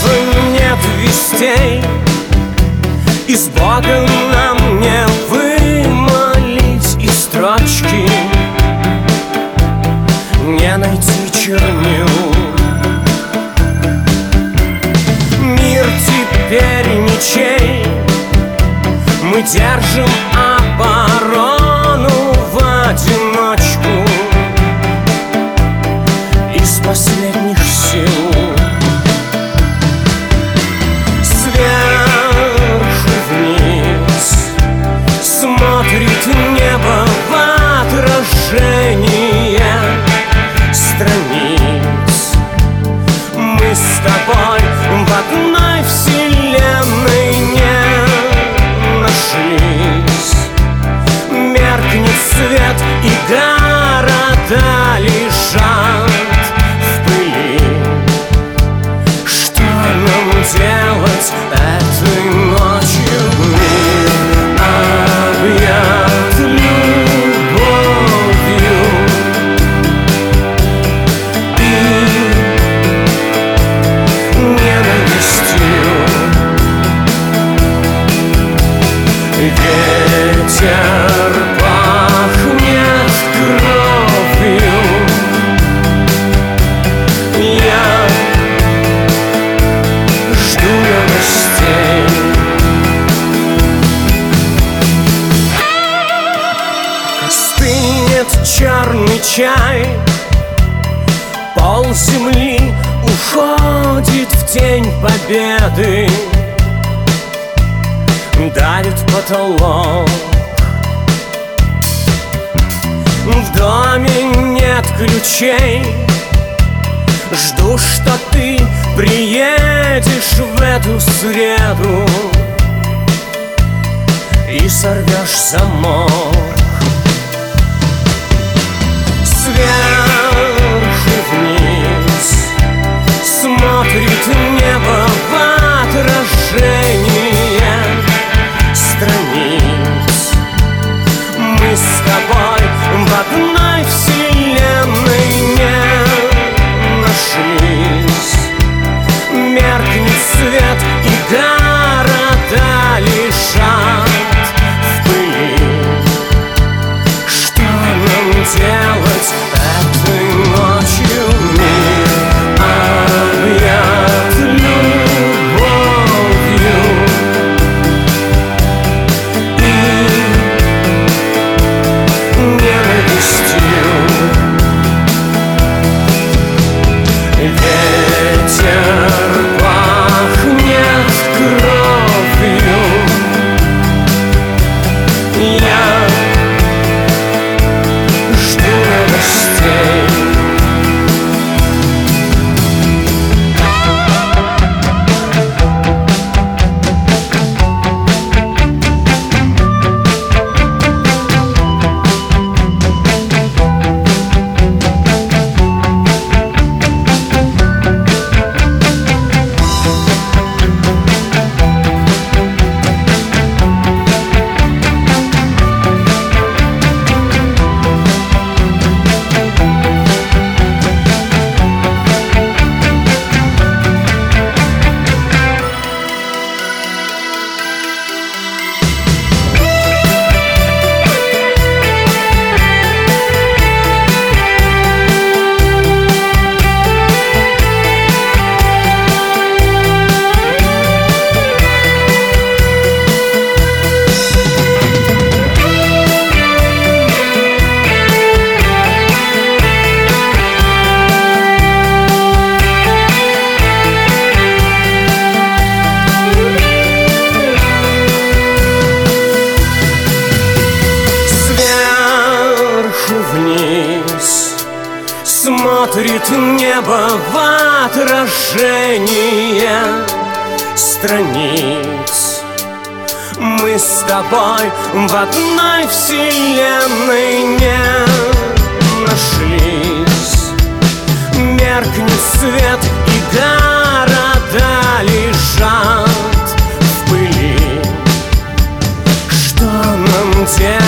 нет вестей, и с Богом нам не вымолить и строчки, не найти чернил. Мир теперь мечей, мы держим оборону в одиночку из последних сил. Сверху вниз смотрит небо в отражение страниц. Мы с тобой в одной вселенной не нашлись. Меркнет свет, и города лежат в пыли. Что нам делать этой ночью? Мир объят любовью и ненавистью. Ветер пахнет кровью. Я жду новостей. Стынет черный чай, пол земли уходит в тень победы. Давит потолок, в доме нет ключей. Жду, что ты приедешь в эту среду и сорвешь замок. Сверху вниз смотрит небо в отражение страниц. Мы с тобой в одной вселенной не нашлись. Меркнет свет, и города лежат в пыли. Что нам делать этой ночью? Мир объят любовью и ненавистью. Ветер пахнет кровью. Я жду новостей. Смотрит небо в отражение страниц. Мы с тобой в одной вселенной не нашлись. Меркнет свет, и города лежат в пыли. Что нам делать?